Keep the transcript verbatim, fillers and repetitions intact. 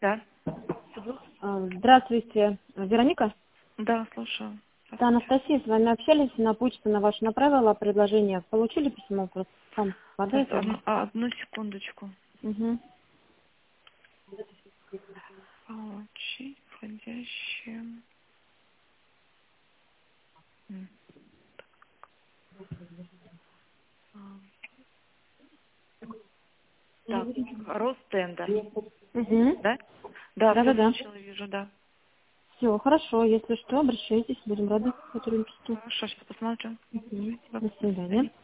Да. А, Здравствуйте, Вероника. Да, слушаю. Это Анастасия, с вами общались, на почту на вашу направила предложение. Получили письмо? Просто там Сейчас, подайте. одну, а, одну секундочку. Угу. Получить входящее. М, а, Так, Ростенда, Угу. да? Да, все Да-да-да. получила, вижу, да. Все, хорошо. Если что, обращайтесь, будем рады сотрудничеству. Хорошо, сейчас посмотрю. Мгм. Спасибо. До До свидания. свидания.